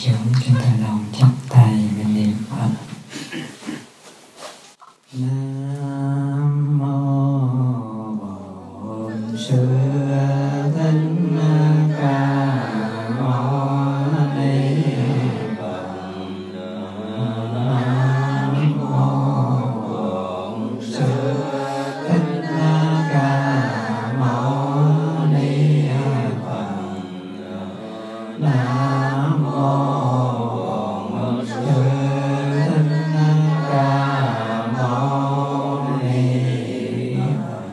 chúng ta đồng chắp tay mình niệm Phật. Nam mô Bổn Sư Thích Ca Mâu Ni Phật. Nam mô Bổn Sư Thích Ca Mâu Ni Phật. Nam mô Bổn Sư Thích Ca Mâu Ni Phật.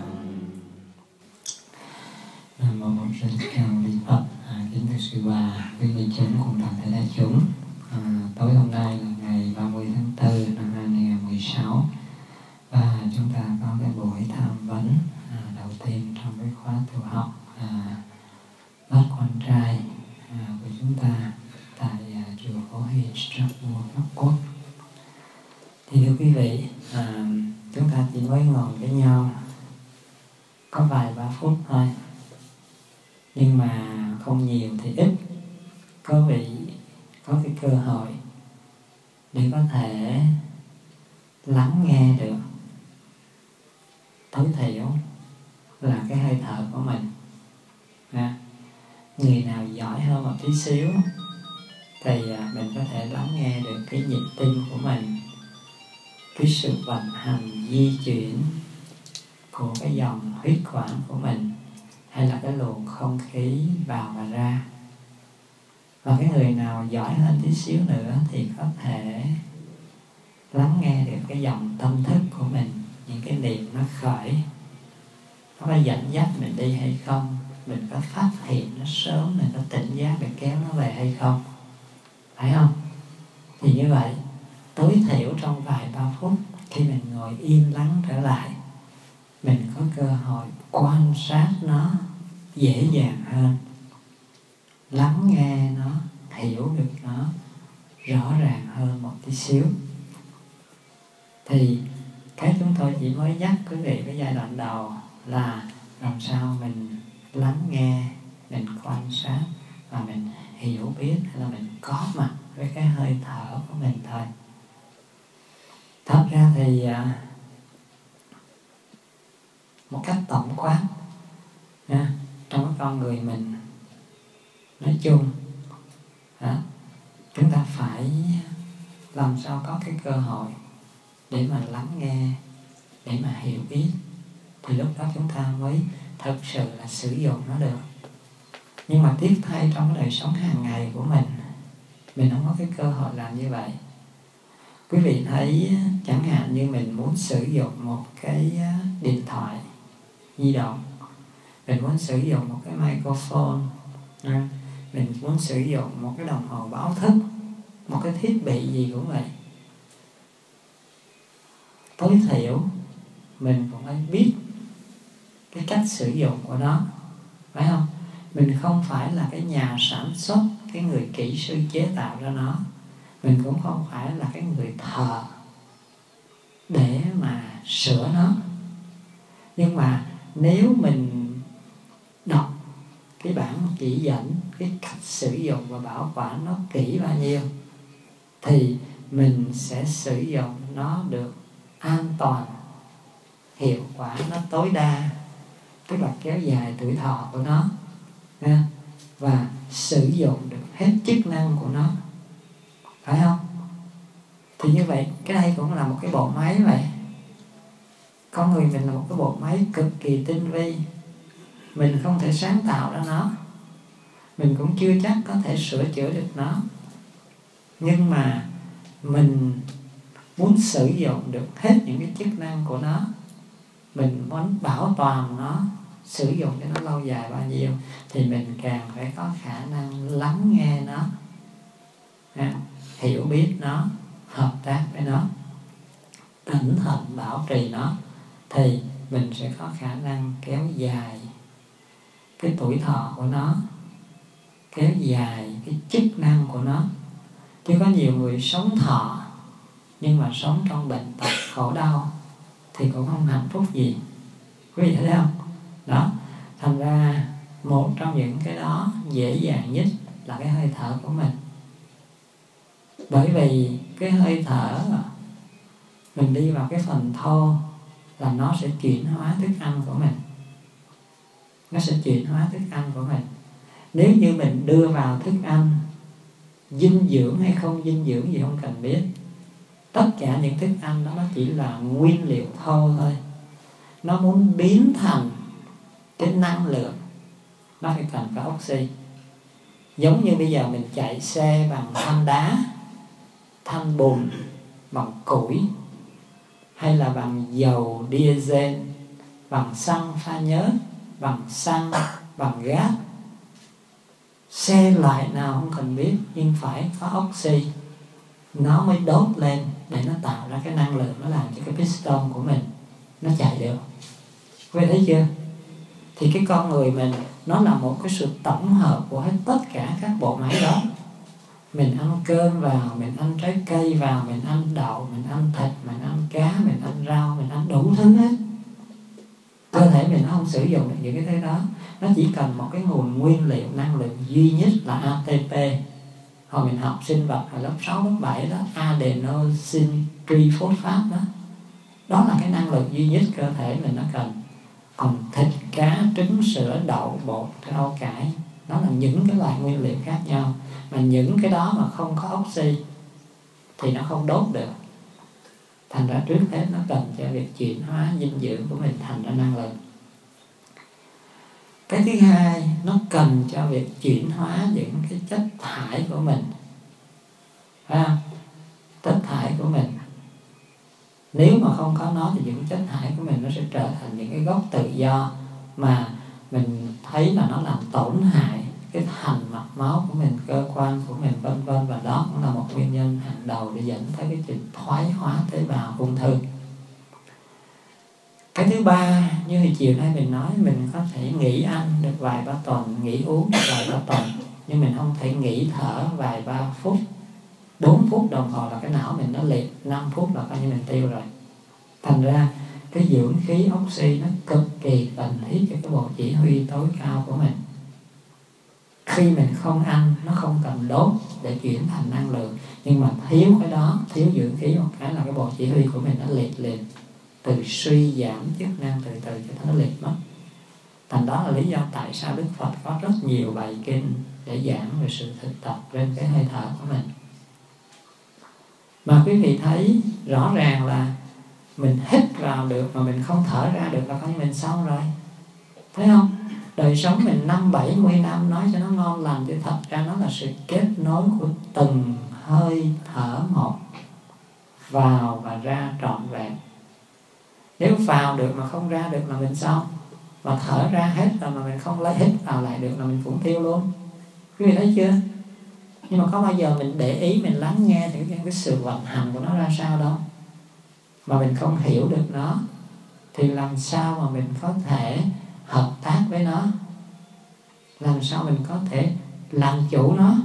Nam mô Bổn Sư Thích Ca Mâu Ni Phật. Kính thưa sư bà, quý vị chúng cùng toàn thể đại chúng. Tối hôm nay là ngày 30 tháng 4 năm 2016 và chúng ta có cái buổi tham vấn đầu tiên trong cái khóa tu học Bát Quan Trai của chúng ta tại chùa Phổ Hiền Strasbourg, Pháp Quốc. Thì thưa quý vị, chúng ta chỉ mới ngồi với nhau có vài ba phút thôi, nhưng mà không nhiều thì ít, quý vị có cái cơ hội để có thể lắng nghe được tối thiểu là cái hơi thở của mình. Người nào giỏi hơn một tí xíu thì mình có thể lắng nghe được cái nhịp tim của mình, cái sự vận hành di chuyển của cái dòng huyết quản của mình, hay là cái luồng không khí vào và ra. Và cái người nào giỏi hơn tí xíu nữa thì có thể lắng nghe được cái dòng tâm thức của mình, những cái niệm nó khởi, nó có dẫn dắt mình đi hay không, mình có phát hiện nó sớm, mình có tỉnh giác để kéo nó về hay không, phải không? Thì như vậy, tối thiểu trong vài ba phút khi mình ngồi im lắng trở lại, mình có cơ hội quan sát nó dễ dàng hơn, lắng nghe nó, hiểu được nó rõ ràng hơn một tí xíu. Thì cái chúng tôi chỉ mới nhắc quý vị cái giai đoạn đầu là làm sao mình lắng nghe, mình quan sát và mình hiểu biết, hay là mình có mặt với cái hơi thở của mình thôi. Thật ra thì một cách tổng quát trong cái con người mình nói chung, chúng ta phải làm sao có cái cơ hội để mà lắng nghe, để mà hiểu biết, thì lúc đó chúng ta mới thực sự là sử dụng nó được. Nhưng mà tiếc thay trong cái đời sống hàng ngày của mình không có cái cơ hội làm như vậy. Quý vị thấy chẳng hạn như mình muốn sử dụng một cái điện thoại di động, mình muốn sử dụng một cái microphone, mình muốn sử dụng một cái đồng hồ báo thức, một cái thiết bị gì cũng vậy, tối thiểu mình cũng phải biết cái cách sử dụng của nó, phải không? Mình không phải là cái nhà sản xuất, cái người kỹ sư chế tạo ra nó, mình cũng không phải là cái người thợ để mà sửa nó. Nhưng mà nếu mình đọc cái bản chỉ dẫn, cái cách sử dụng và bảo quản nó kỹ bao nhiêu, thì mình sẽ sử dụng nó được an toàn, hiệu quả nó tối đa, tức là kéo dài tuổi thọ của nó và sử dụng được hết chức năng của nó, phải không? Thì như vậy, cái đây cũng là một cái bộ máy vậy. Con người mình là một cái bộ máy cực kỳ tinh vi, mình không thể sáng tạo ra nó, mình cũng chưa chắc có thể sửa chữa được nó. Nhưng mà mình muốn sử dụng được hết những cái chức năng của nó, mình muốn bảo toàn nó, sử dụng cho nó lâu dài bao nhiêu, thì mình càng phải có khả năng lắng nghe nó, hiểu biết nó, hợp tác với nó, cẩn thận bảo trì nó, thì mình sẽ có khả năng kéo dài cái tuổi thọ của nó, kéo dài cái chức năng của nó. Chứ có nhiều người sống thọ nhưng mà sống trong bệnh tật khổ đau thì cũng không hạnh phúc gì, quý vị thấy không? Đó, thành ra một trong những cái đó dễ dàng nhất là cái hơi thở của mình. Bởi vì cái hơi thở mình đi vào cái phần thô là nó sẽ chuyển hóa thức ăn của mình. Nó sẽ chuyển hóa thức ăn của mình. Nếu như mình đưa vào thức ăn dinh dưỡng hay không dinh dưỡng gì không cần biết, tất cả những thức ăn đó nó chỉ là nguyên liệu thô thôi. Nó muốn biến thành cái năng lượng, nó phải cần có oxy. Giống như bây giờ mình chạy xe bằng than đá, than bùn, bằng củi, hay là bằng dầu diesel, bằng xăng pha nhớt, bằng xăng, bằng gas. Xe loại nào không cần biết, nhưng phải có oxy nó mới đốt lên để nó tạo ra cái năng lượng, nó làm cho cái piston của mình nó chạy được. Quý vị thấy chưa? Thì cái con người mình nó là một cái sự tổng hợp của hết tất cả các bộ máy đó. Mình ăn cơm vào, mình ăn trái cây vào, mình ăn đậu, mình ăn thịt, mình ăn cá, mình ăn rau, mình ăn đủ thứ hết. Cơ thể mình nó không sử dụng được những cái thứ đó. Nó chỉ cần một cái nguồn nguyên liệu năng lượng duy nhất là ATP. Hồi mình học sinh vật ở lớp 6, lớp 7 đó, adenosine triphosphate đó. Đó là cái năng lượng duy nhất cơ thể mình nó cần. Còn thịt, cá, trứng, sữa, đậu, bột, rau cải, đó là những cái loại nguyên liệu khác nhau. Mà những cái đó mà không có oxy thì nó không đốt được. Thành ra trước hết nó cần cho việc chuyển hóa dinh dưỡng của mình thành ra năng lượng. Cái thứ hai, nó cần cho việc chuyển hóa những cái chất thải của mình. Chất thải của mình, nếu mà không có nó thì những chất thải của mình nó sẽ trở thành những cái gốc tự do mà mình thấy là nó làm tổn hại cái thành mạch máu của mình, cơ quan của mình, vân vân. Và đó cũng là một nguyên nhân hàng đầu để dẫn tới cái chuyện thoái hóa tế bào ung thư. Cái thứ ba, như hồi chiều nay mình nói, mình có thể nghỉ ăn được vài ba tuần, nghỉ uống được vài ba tuần, nhưng mình không thể nghỉ thở vài ba phút. 4 phút đồng hồ là cái não mình nó liệt, 5 phút là coi như mình tiêu rồi. Thành ra cái dưỡng khí oxy nó cực kỳ cần thiết cho cái bộ chỉ huy tối cao của mình. Khi mình không ăn, nó không cần đốt để chuyển thành năng lượng, nhưng mà thiếu cái đó, thiếu dưỡng khí một cái là cái bộ chỉ huy của mình nó liệt liền, từ suy giảm chức năng từ từ cho nó liệt mất. Thành đó là lý do tại sao Đức Phật có rất nhiều bài kinh để giảng về sự thực tập trên cái hơi thở của mình. Mà quý vị thấy rõ ràng là mình hít vào được mà mình không thở ra được là coi như mình xong rồi. Thấy không? Đời sống mình 50-70 năm nói cho nó ngon lành, chứ thật ra nó là sự kết nối của từng hơi thở một, vào và ra trọn vẹn. Nếu vào được mà không ra được là mình xong, mà thở ra hết rồi mà mình không lấy hít vào lại được là mình cũng tiêu luôn. Quý vị thấy chưa? Nhưng mà có bao giờ mình để ý, mình lắng nghe thì cái sự vận hành của nó ra sao đâu. Mà mình không hiểu được nó thì làm sao mà mình có thể hợp tác với nó, làm sao mình có thể làm chủ nó.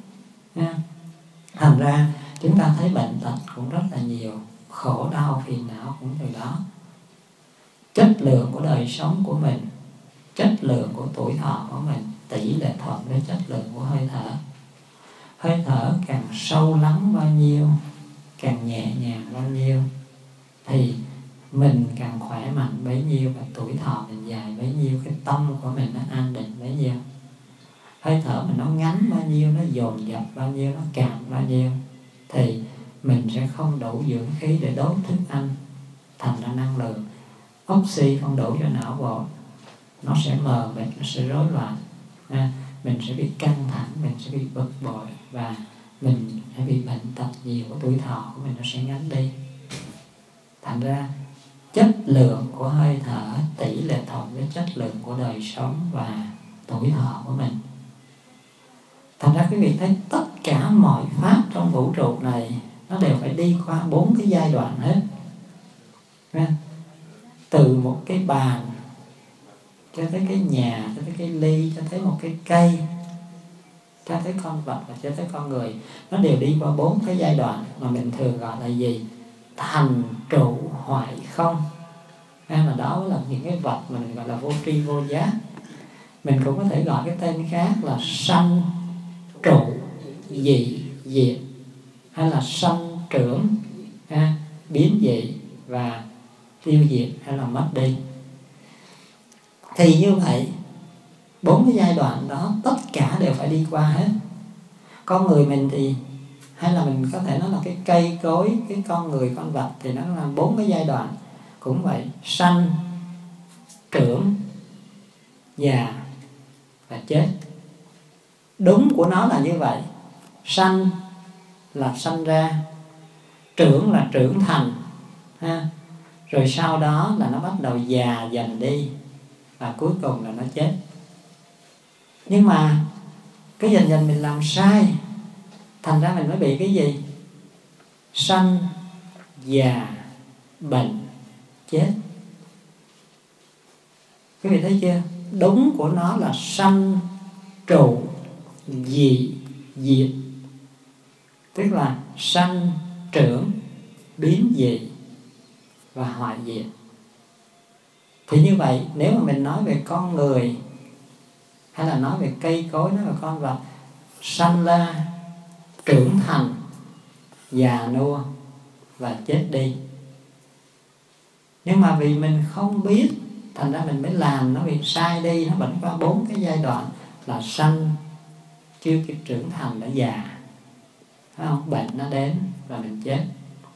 Thành ra chúng ta thấy bệnh tật cũng rất là nhiều, khổ đau phiền não cũng từ đó. Chất lượng của đời sống của mình, chất lượng của tuổi thọ của mình tỷ lệ thuận với chất lượng của hơi thở. Hơi thở càng sâu lắng bao nhiêu, càng nhẹ nhàng bao nhiêu thì mình càng khỏe mạnh bấy nhiêu, và tuổi thọ mình dài bấy nhiêu, cái tâm của mình nó an định bấy nhiêu. Hơi thở mình nó ngắn bao nhiêu, nó dồn dập bao nhiêu, nó cạn bao nhiêu thì mình sẽ không đủ dưỡng khí để đốt thức ăn thành ra năng lượng. Oxy không đủ cho não bộ, nó sẽ mờ mịt, nó sẽ rối loạn. Mình sẽ bị căng thẳng, mình sẽ bị bực bội, và mình sẽ bị bệnh tật nhiều, của tuổi thọ của mình nó sẽ ngắn đi. Thành ra chất lượng của hơi thở tỷ lệ thuận với chất lượng của đời sống và tuổi thọ của mình. Thành ra quý vị thấy tất cả mọi pháp trong vũ trụ này nó đều phải đi qua 4 cái giai đoạn hết. Từ một cái bàn cho tới cái nhà, cho tới cái ly, cho tới một cái cây, cho tới con vật và cho tới con người, nó đều đi qua 4 cái giai đoạn mà mình thường gọi là gì? Thành trụ hoại không. Mà đó là những cái vật mà mình gọi là vô tri vô giác. Mình cũng có thể gọi cái tên khác là sanh trụ dị diệt. hay là sanh trưởng, biến dị và tiêu diệt hay là mất đi. Thì như vậy 4 cái giai đoạn đó tất cả đều phải đi qua hết. Con người mình thì, hay là mình có thể nói là cái cây cối, cái con người, con vật thì nó là 4 cái giai đoạn. Cũng vậy, sanh, trưởng, già và chết. Đúng của nó là như vậy. Sanh là sanh ra, trưởng là trưởng thành, rồi sau đó là nó bắt đầu già dần đi, và cuối cùng là nó chết. Nhưng mà cái dần dần mình làm sai, thành ra mình mới bị cái gì? Sanh, già, bệnh, chết. Quý vị thấy chưa? Đúng của nó là sanh, trụ, dị, diệt. Tức là sanh, trưởng, biến dị và hoại diệt. Thì như vậy, nếu mà mình nói về con người, hay là nói về cây cối, nói về con vật, sanh ra, trưởng thành, già nua và chết đi. Nhưng mà vì mình không biết, thành ra mình mới làm nó bị sai đi. Nó vẫn qua 4 cái giai đoạn là sanh, chưa kịp trưởng thành đã già, phải không? Bệnh nó đến và mình chết.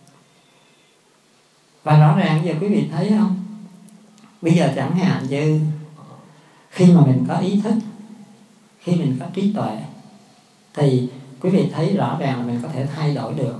Và rõ ràng giờ quý vị thấy không? Bây giờ chẳng hạn như khi mà mình có ý thức, khi mình có trí tuệ, thì quý vị thấy rõ ràng là mình có thể thay đổi được.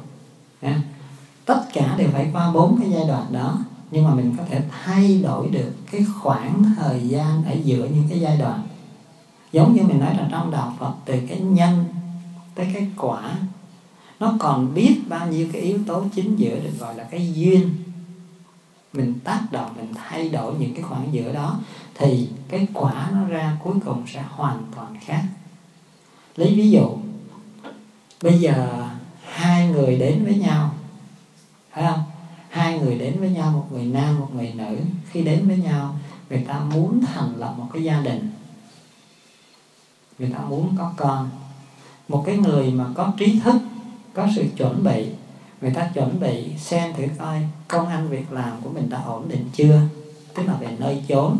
Tất cả đều phải qua 4 cái giai đoạn đó, nhưng mà mình có thể thay đổi được cái khoảng thời gian ở giữa những cái giai đoạn. Giống như mình nói là trong đạo Phật, từ cái nhân tới cái quả, nó còn biết bao nhiêu cái yếu tố chính giữa được gọi là cái duyên. Mình tác động, mình thay đổi những cái khoảng giữa đó, thì cái quả nó ra cuối cùng sẽ hoàn toàn khác. Lấy ví dụ, bây giờ 2 người đến với nhau, phải không? 2 người đến với nhau, một người nam, một người nữ. Khi đến với nhau, người ta muốn thành lập một cái gia đình, người ta muốn có con. Một cái người mà có trí thức, có sự chuẩn bị, người ta chuẩn bị xem thử coi công ăn việc làm của mình đã ổn định chưa, tức là về nơi chốn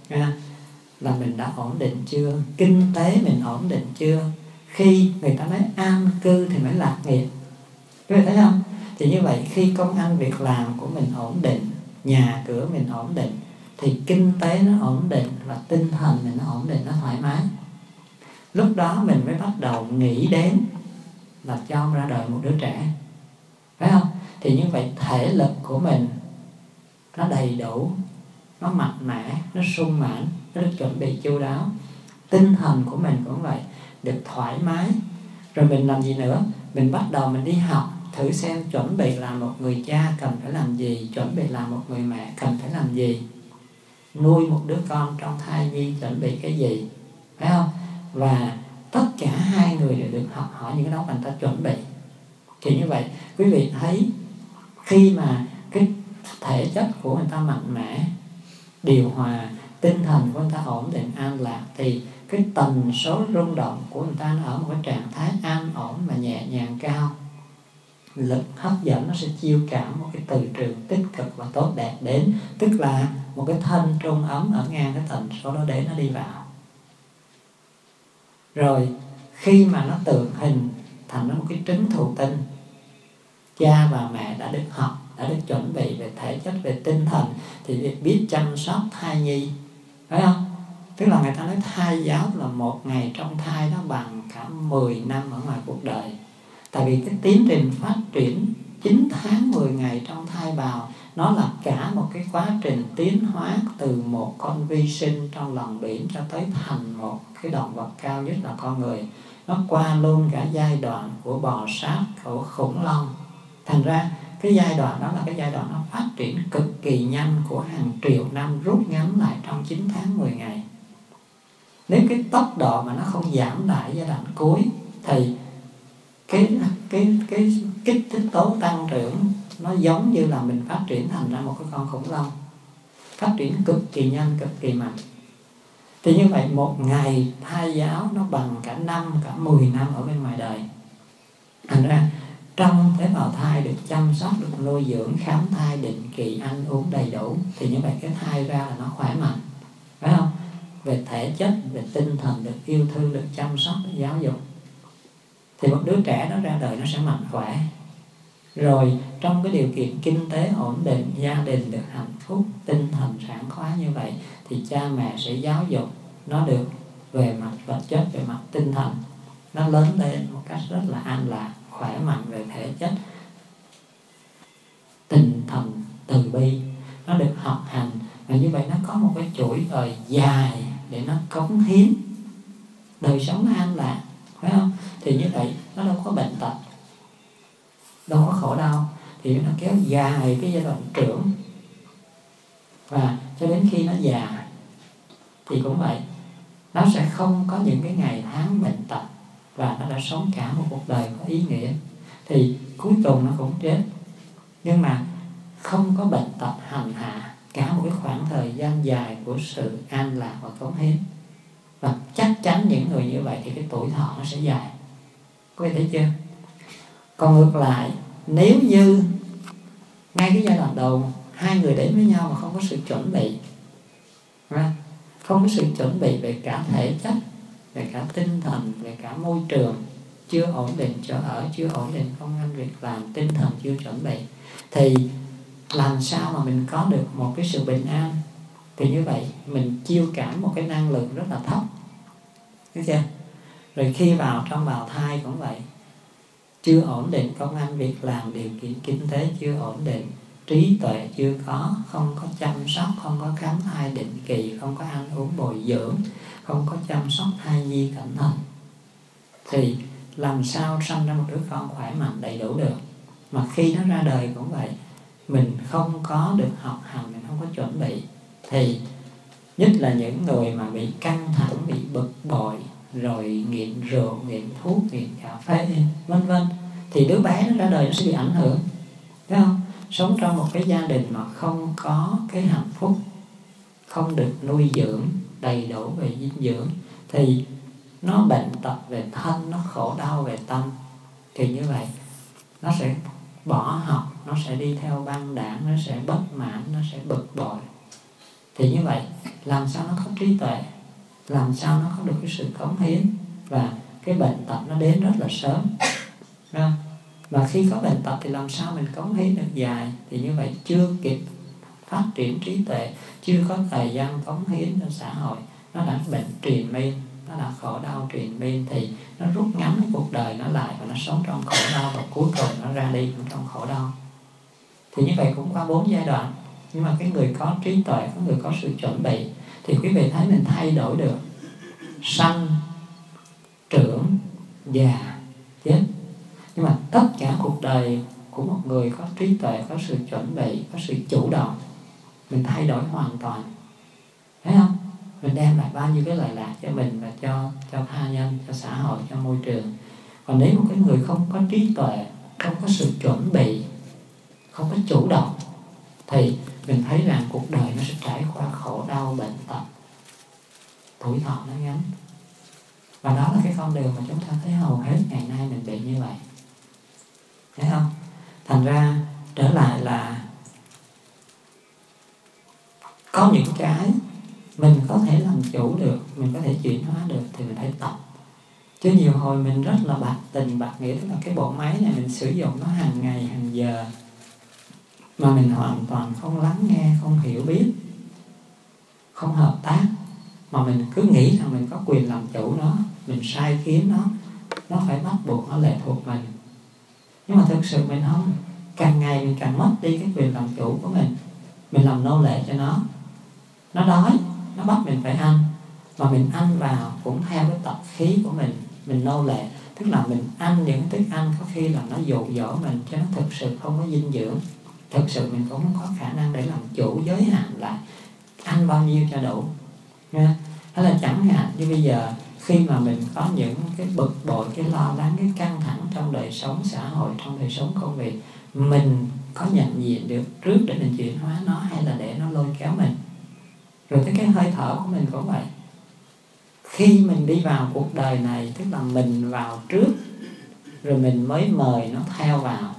là mình đã ổn định chưa, kinh tế mình ổn định chưa. Khi người ta nói an cư thì mới lạc nghiệp, quý vị thấy không? Thì như vậy, khi công ăn việc làm của mình ổn định, nhà cửa mình ổn định, thì kinh tế nó ổn định và tinh thần mình nó ổn định, nó thoải mái. Lúc đó mình mới bắt đầu nghĩ đến là cho ra đời một đứa trẻ, phải không? Thì như vậy thể lực của mình nó đầy đủ, nó mạnh mẽ, nó sung mãn, nó được chuẩn bị chu đáo. Tinh thần của mình cũng vậy, được thoải mái. Rồi mình làm gì nữa? Mình bắt đầu mình đi học, thử xem chuẩn bị làm một người cha cần phải làm gì, chuẩn bị làm một người mẹ cần phải làm gì, nuôi một đứa con trong thai nhi chuẩn bị cái gì, phải không? Và tất cả 2 người đều được học hỏi những cái đó mà người ta chuẩn bị. Thì như vậy, quý vị thấy khi mà cái thể chất của người ta mạnh mẽ, điều hòa, tinh thần của người ta ổn định, an lạc, thì cái tần số rung động của người ta ở một cái trạng thái an ổn mà nhẹ nhàng cao. Lực hấp dẫn nó sẽ chiêu cảm một cái từ trường tích cực và tốt đẹp đến, tức là một cái thân trung ấm ở ngang cái tần số đó để nó đi vào. Rồi khi mà nó tượng hình thành một cái trứng thụ tinh, cha và mẹ đã được học, đã được chuẩn bị về thể chất, về tinh thần, thì biết chăm sóc thai nhi, phải không? Tức là người ta nói thai giáo là 1 ngày trong thai nó bằng cả 10 năm ở ngoài cuộc đời. Tại vì cái tiến trình phát triển 9 tháng 10 ngày trong thai bào, nó là cả một cái quá trình tiến hóa từ một con vi sinh trong lòng biển cho tới thành một cái động vật cao nhất là con người. Nó qua luôn cả giai đoạn của bò sát, của khủng long. Thành ra cái giai đoạn đó là cái giai đoạn nó phát triển cực kỳ nhanh, của hàng triệu năm rút ngắn lại trong 9 tháng 10 ngày. Nếu cái tốc độ mà nó không giảm lại giai đoạn cuối, thì cái kích thích tố tăng trưởng nó giống như là mình phát triển thành ra một cái con khủng long, phát triển cực kỳ nhanh, cực kỳ mạnh. Thì như vậy 1 ngày thai giáo nó bằng cả 5, cả 10 năm ở bên ngoài đời. Thành ra trong tế bào thai được chăm sóc, được nuôi dưỡng, khám thai định kỳ, ăn uống đầy đủ, thì như vậy cái thai ra là nó khỏe mạnh, phải không? Về thể chất, về tinh thần được yêu thương, được chăm sóc, được giáo dục, thì một đứa trẻ nó ra đời nó sẽ mạnh khỏe. Rồi trong cái điều kiện kinh tế ổn định, gia đình được hạnh phúc, tinh thần sảng khoái như vậy, thì cha mẹ sẽ giáo dục nó được về mặt vật chất, về mặt tinh thần. Nó lớn lên một cách rất là an lạc, khỏe mạnh về thể chất, tinh thần từ bi. Nó được học hành, và như vậy nó có một cái chuỗi đời dài để nó cống hiến. Đời sống nó an lạc, phải không? Thì như vậy nó đâu có bệnh tật, đâu có khổ đau, thì nó kéo dài cái giai đoạn trưởng, và cho đến khi nó già thì cũng vậy, nó sẽ không có những cái ngày tháng bệnh tật, và nó đã sống cả một cuộc đời có ý nghĩa. Thì cuối cùng nó cũng chết, nhưng mà không có bệnh tật hành hạ cả một cái khoảng thời gian dài của sự an lạc và cống hiến. Và chắc chắn những người như vậy thì cái tuổi thọ nó sẽ dài. Có thể thấy chưa? Còn ngược lại, nếu như ngay cái giai đoạn đầu hai người đến với nhau mà không có sự chuẩn bị, không có sự chuẩn bị về cả thể chất, về cả tinh thần, về cả môi trường, chưa ổn định chỗ ở, chưa ổn định công ăn việc làm, tinh thần chưa chuẩn bị, thì làm sao mà mình có được một cái sự bình an? Thì như vậy mình chiêu cảm một cái năng lượng rất là thấp, thấy chưa? Rồi khi vào trong bào thai cũng vậy, chưa ổn định công ăn việc làm, điều kiện kinh tế chưa ổn định, trí tuệ chưa có, không có chăm sóc, không có khám thai định kỳ, không có ăn uống bồi dưỡng, không có chăm sóc thai nhi cẩn thận, thì làm sao sanh ra một đứa con khỏe mạnh đầy đủ được? Mà khi nó ra đời cũng vậy, mình không có được học hành, mình không có chuẩn bị, thì nhất là những người mà bị căng thẳng, bị bực bội, rồi nghiện rượu, nghiện thuốc, nghiện cà phê, vân vân, thì đứa bé nó ra đời nó sẽ bị ảnh hưởng, thấy không? Sống trong một cái gia đình mà không có cái hạnh phúc, không được nuôi dưỡng đầy đủ về dinh dưỡng, thì nó bệnh tật về thân, nó khổ đau về tâm. Thì như vậy nó sẽ bỏ học, nó sẽ đi theo băng đảng, nó sẽ bất mãn, nó sẽ bực bội. Thì như vậy làm sao nó có trí tuệ, làm sao nó có được cái sự cống hiến, và cái bệnh tật nó đến rất là sớm. Và khi có bệnh tật thì làm sao mình cống hiến được dài? Thì như vậy chưa kịp phát triển trí tuệ, chưa có thời gian cống hiến cho xã hội, nó đã bệnh triền miên, nó đã khổ đau triền miên, thì nó rút ngắn cái cuộc đời nó lại, và nó sống trong khổ đau, và cuối cùng nó ra đi cũng trong khổ đau. Thì như vậy cũng qua 4 giai đoạn. Nhưng mà cái người có trí tuệ, có người có sự chuẩn bị, thì quý vị thấy mình thay đổi được sanh, trưởng, già, chết. Nhưng mà tất cả cuộc đời của một người có trí tuệ, có sự chuẩn bị, có sự chủ động, mình thay đổi hoàn toàn, thấy không? Mình đem lại bao nhiêu cái lợi lạc cho mình và cho tha nhân, cho xã hội, cho môi trường. Còn nếu một cái người không có trí tuệ, không có sự chuẩn bị, không có chủ động, thì mình thấy rằng cuộc đời nó sẽ trải qua khổ đau, bệnh tật, tuổi thọ nó ngắn. Và đó là cái con đường mà chúng ta thấy hầu hết ngày nay mình bị như vậy, thấy không? Thành ra trở lại là có những cái mình có thể làm chủ được, mình có thể chuyển hóa được, thì mình phải tập. Chứ nhiều hồi mình rất là bạc tình bạc nghĩa, tức là cái bộ máy này mình sử dụng nó hàng ngày hàng giờ, mà mình hoàn toàn không lắng nghe, không hiểu biết, không hợp tác, mà mình cứ nghĩ rằng mình có quyền làm chủ nó, mình sai khiến nó phải bắt buộc, nó lệ thuộc mình. Nhưng mà thực sự mình không, càng ngày mình càng mất đi cái quyền làm chủ của mình làm nô lệ cho nó đói, nó bắt mình phải ăn, mà mình ăn vào cũng theo cái tập khí của mình nô lệ, tức là mình ăn những thức ăn có khi là nó dụ dỗ mình cho nó thực sự không có dinh dưỡng, thực sự mình cũng không có khả năng để làm chủ, giới hạn lại ăn bao nhiêu cho đủ. Hay là chẳng hạn như bây giờ khi mà mình có những cái bực bội, cái lo lắng, cái căng thẳng trong đời sống xã hội, trong đời sống công việc, mình có nhận diện được trước để mình chuyển hóa nó, hay là để nó lôi kéo mình? Rồi tới cái hơi thở của mình cũng vậy. Khi mình đi vào cuộc đời này, tức là mình vào trước rồi mình mới mời nó theo vào.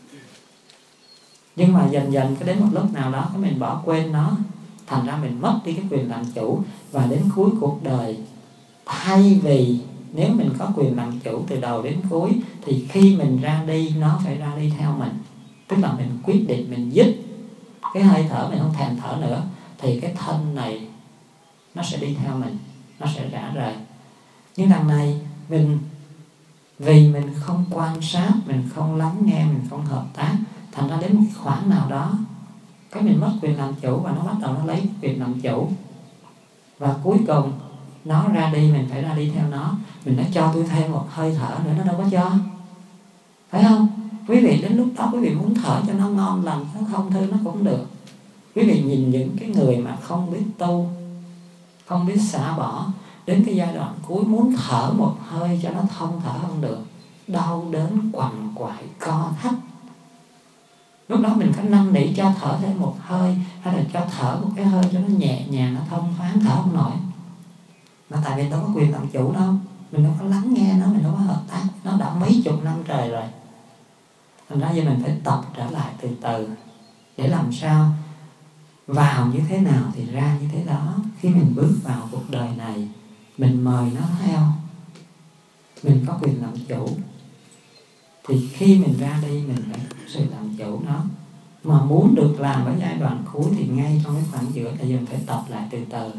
Nhưng mà dần dần cái đến một lúc nào đó cái mình bỏ quên nó, thành ra mình mất đi cái quyền làm chủ. Và đến cuối cuộc đời, thay vì nếu mình có quyền làm chủ từ đầu đến cuối, thì khi mình ra đi nó phải ra đi theo mình. Tức là mình quyết định, mình dứt cái hơi thở, mình không thèm thở nữa, thì cái thân này nó sẽ đi theo mình, nó sẽ rã rời. Nhưng đằng này vì mình không quan sát, mình không lắng nghe, mình không hợp tác, thành ra đến một khoảng nào đó cái mình mất quyền làm chủ và nó bắt đầu nó lấy quyền làm chủ. Và cuối cùng nó ra đi, mình phải ra đi theo nó. Mình đã cho tôi thêm một hơi thở nữa, nó đâu có cho, phải không? Quý vị đến lúc đó quý vị muốn thở cho nó ngon lành, nó không thư nó cũng được. Quý vị nhìn những cái người mà không biết tu, không biết xả bỏ, đến cái giai đoạn cuối muốn thở một hơi cho nó thông thở không được, đau đớn quằn quại co thắt. Lúc đó mình có năn nỉ cho thở thêm một hơi, hay là cho thở một cái hơi cho nó nhẹ nhàng, nó thông thoáng, thở không nổi. Mà tại vì đâu có quyền làm chủ đâu, mình đâu có lắng nghe nó, mình đâu có hợp tác. Nó đã mấy chục năm trời rồi. Thành ra giờ mình phải tập trở lại từ từ, để làm sao vào như thế nào thì ra như thế đó. Khi mình bước vào cuộc đời này, mình mời nó theo, mình có quyền làm chủ, thì khi mình ra đi mình phải có sự làm chủ nó. Mà muốn được làm ở giai đoạn cuối thì ngay trong cái khoảng giữa là mình phải tập lại từ từ.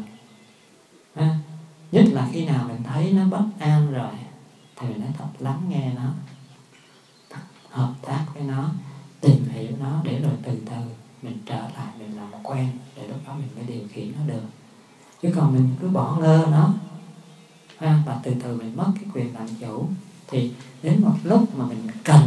Nhất là khi nào mình thấy nó bất an rồi thì mình phải tập lắng nghe nó, hợp tác với nó, tìm hiểu nó, để rồi từ từ mình trở lại, mình làm quen, để lúc đó mình mới điều khiển nó được. Chứ còn mình cứ bỏ ngơ nó và từ từ mình mất cái quyền làm chủ, thì đến một lúc mà mình cần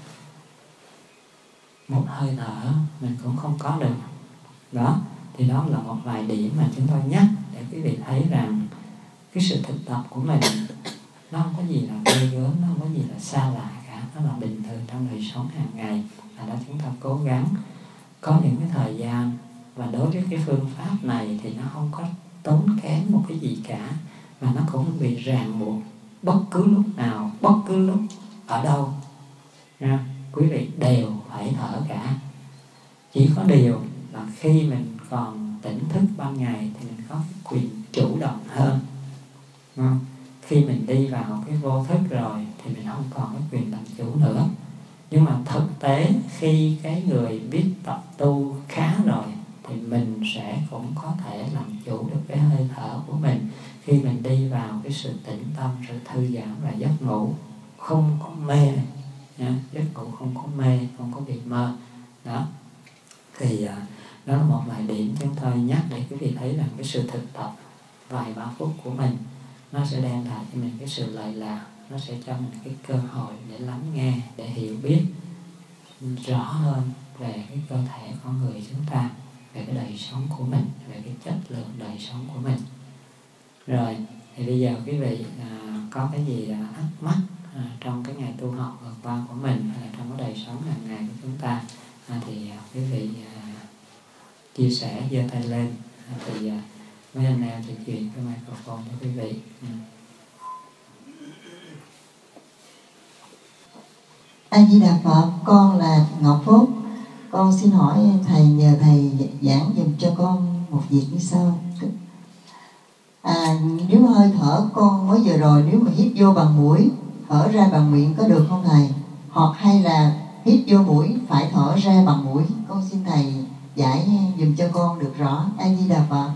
một hơi thở mình cũng không có được. Đó, thì đó là một vài điểm mà chúng tôi nhắc để quý vị thấy rằng cái sự thực tập của mình nó không có gì là ghê gớm, nó không có gì là xa lạ cả, nó là bình thường trong đời sống hàng ngày. Và đó chúng ta cố gắng có những cái thời gian, và đối với cái phương pháp này thì nó không có tốn kém một cái gì cả, và nó cũng không bị ràng buộc bất cứ lúc nào, bất cứ lúc ở đâu. Quý vị đều phải thở cả. Chỉ có điều là khi mình còn tỉnh thức ban ngày thì mình có quyền chủ động hơn. Khi mình đi vào cái vô thức rồi thì mình không còn cái quyền làm chủ nữa. Nhưng mà thực tế khi cái người biết tập tu khá rồi thì mình sẽ cũng có thể làm chủ được cái hơi thở của mình. Khi mình đi vào cái sự tĩnh tâm, sự thư giãn và giấc ngủ không có mê, giấc ngủ không có mê, không có bị mơ. Đó, thì đó là một vài điểm chúng tôi nhắc để quý vị thấy rằng cái sự thực tập vài ba phút của mình nó sẽ đem lại cho mình cái sự lợi lạc, nó sẽ cho mình cái cơ hội để lắng nghe, để hiểu biết rõ hơn về cái cơ thể con người chúng ta, về cái đời sống của mình, về cái chất lượng đời sống của mình. Rồi, thì bây giờ quý vị có cái gì thắc mắc trong cái ngày tu học vừa qua của mình, hay là trong cái đời sống hàng ngày của chúng ta, thì quý vị chia sẻ, giơ tay lên, thì mấy anh em sẽ chuyển cái microphone cho quý vị. A Di Đà Phật, con là Ngọc Phúc. Con xin hỏi thầy, nhờ thầy giảng dùm cho con một việc như sau. Nếu hơi thở con mới vừa rồi, nếu mà hít vô bằng mũi, thở ra bằng miệng có được không thầy? Hoặc hay là hít vô mũi phải thở ra bằng mũi? Con xin thầy giải dùm cho con được rõ. A Di Đà Phật.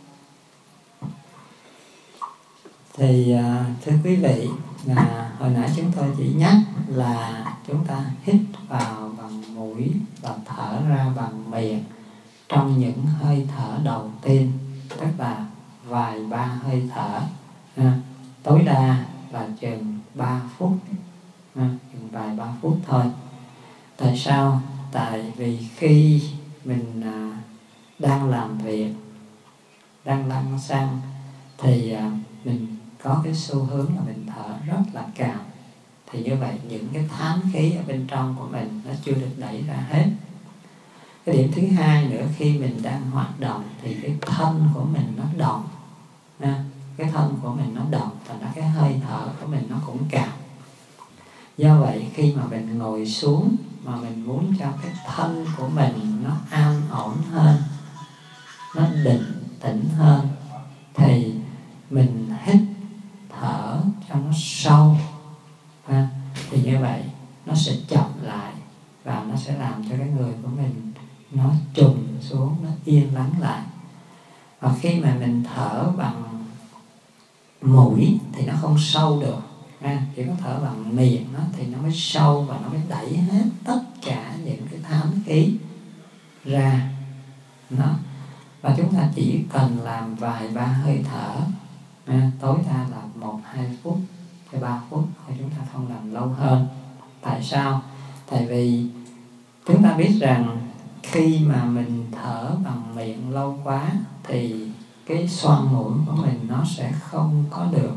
Thì thưa quý vị, hồi nãy chúng tôi chỉ nhắc là chúng ta hít vào bằng mũi và thở ra bằng miệng trong những hơi thở đầu tiên, tức là vài ba hơi thở, tối đa là chừng 3 phút, chừng vài 3 phút thôi. Tại sao? Tại vì khi mình đang làm việc, đang lăn xăng thì mình có cái xu hướng là mình thở rất là cao. Thì như vậy những cái thám khí ở bên trong của mình nó chưa được đẩy ra hết. Cái điểm thứ hai nữa, khi mình đang hoạt động thì cái thân của mình nó động, cái thân của mình nó động, thành ra cái hơi thở của mình nó cũng cao. Do vậy khi mà mình ngồi xuống mà mình muốn cho cái thân của mình nó an ổn hơn, nó định tĩnh hơn, thì mình hít thở cho nó sâu. Thì như vậy nó sẽ chậm lại và nó sẽ làm cho cái người của mình nó trùng xuống, nó yên lắng lại. Và khi mà mình thở bằng mũi thì nó không sâu được, chỉ có thở bằng miệng thì nó mới sâu và nó mới đẩy hết tất cả những cái thám khí ra. Và chúng ta chỉ cần làm vài ba hơi thở, tối đa là 1-2 phút hay 3 phút thôi, chúng ta không làm lâu hơn. Tại sao? Tại vì chúng ta biết rằng khi mà mình thở bằng miệng lâu quá thì cái xoang mũi của mình nó sẽ không có được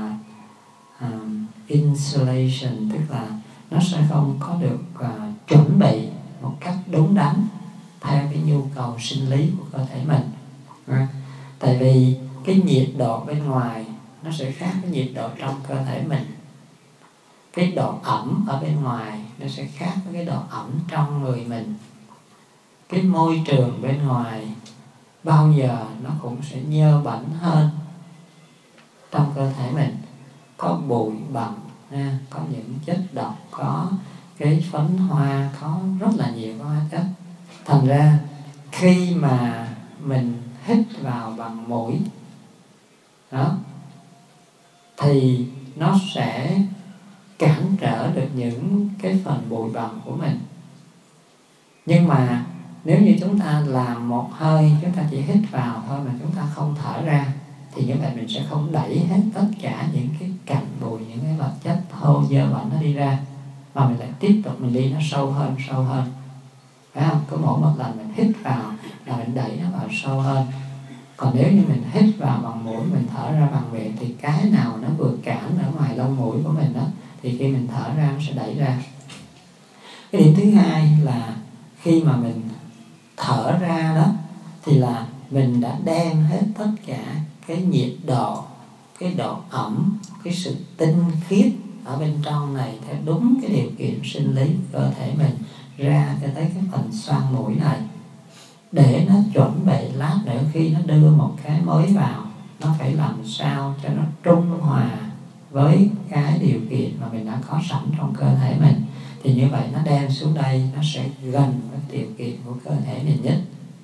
insulation, tức là nó sẽ không có được chuẩn bị một cách đúng đắn theo cái nhu cầu sinh lý của cơ thể mình. Tại vì cái nhiệt độ bên ngoài nó sẽ khác với nhiệt độ trong cơ thể mình. Cái độ ẩm ở bên ngoài nó sẽ khác với cái độ ẩm trong người mình. Cái môi trường bên ngoài bao giờ nó cũng sẽ nhơ bẩn hơn trong cơ thể mình. Có bụi bặm, có những chất độc, có cái phấn hoa, có rất là nhiều hóa chất. Thành ra khi mà mình hít vào bằng mũi thì nó sẽ cản trở được những cái phần bụi bặm của mình. Nhưng mà nếu như chúng ta làm một hơi, chúng ta chỉ hít vào thôi mà chúng ta không thở ra, thì như vậy mình sẽ không đẩy hết tất cả những cái cặn bụi, những cái vật chất thô dơ bẩn nó đi ra, mà mình lại tiếp tục mình đi nó sâu hơn, phải không? Cứ mỗi một lần mình hít vào là mình đẩy nó vào sâu hơn. Còn nếu như mình hít vào bằng mũi, mình thở ra bằng miệng, thì cái nào nó vừa cản ở ngoài lông mũi của mình thì khi mình thở ra nó sẽ đẩy ra. Cái điểm thứ hai là khi mà mình thở ra thì là mình đã đem hết tất cả cái nhiệt độ, cái độ ẩm, cái sự tinh khiết ở bên trong này theo đúng cái điều kiện sinh lý của cơ thể mình ra cho tới cái phần xoang mũi này, để nó chuẩn bị lát nữa khi nó đưa một cái mới vào, nó phải làm sao cho nó trung hòa với cái điều kiện mà mình đã có sẵn trong cơ thể mình. Thì như vậy nó đem xuống đây, nó sẽ gần với điều kiện của cơ thể mình nhất.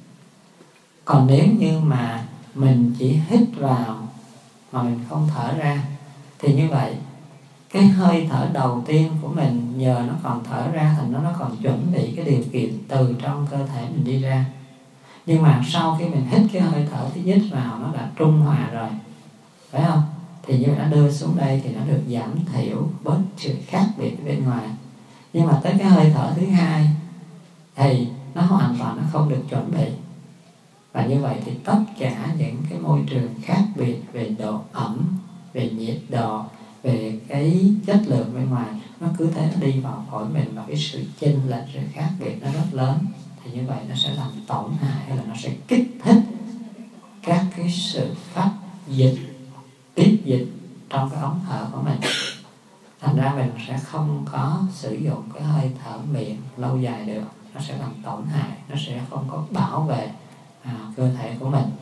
Còn nếu như mà mình chỉ hít vào mà mình không thở ra, thì như vậy cái hơi thở đầu tiên của mình nhờ nó còn thở ra, thành nó còn chuẩn bị cái điều kiện từ trong cơ thể mình đi ra. Nhưng mà sau khi mình hít cái hơi thở thứ nhất vào, nó đã trung hòa rồi, phải không? Thì như vậy nó đưa xuống đây thì nó được giảm thiểu bớt sự khác biệt bên ngoài. Nhưng mà tới cái hơi thở thứ hai thì nó hoàn toàn nó không được chuẩn bị. Và như vậy thì tất cả những cái môi trường khác biệt về độ ẩm, về nhiệt độ, về cái chất lượng bên ngoài, nó cứ thế nó đi vào phổi mình, và cái sự chênh lệch, sự khác biệt nó rất lớn. Thì như vậy nó sẽ làm tổn hại, hay là nó sẽ kích thích các cái sự phát dịch, tiết dịch trong cái ống thở của mình. Thành ra mình sẽ không có sử dụng cái hơi thở miệng lâu dài được, nó sẽ làm tổn hại, nó sẽ không có bảo vệ cơ thể của mình.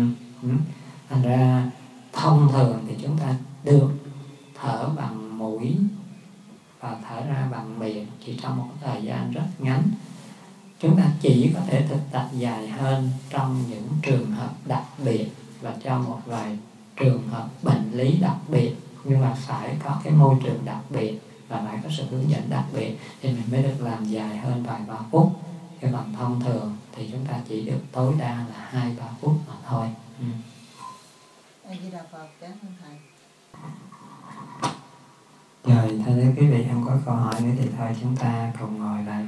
Thành ra thông thường thì chúng ta được thở bằng mũi và thở ra bằng miệng chỉ trong một thời gian rất ngắn. Chúng ta chỉ có thể thực tập dài hơn trong những trường hợp đặc biệt và trong một vài trường hợp bệnh lý đặc biệt, nhưng mà phải có cái môi trường đặc biệt và phải có sự hướng dẫn đặc biệt thì mình mới được làm dài hơn vài ba phút. Chứ còn thông thường thì chúng ta chỉ được tối đa là 2-3 phút mà thôi. Rồi, thôi nếu quý vị không có câu hỏi nữa thì thôi chúng ta cùng ngồi lại.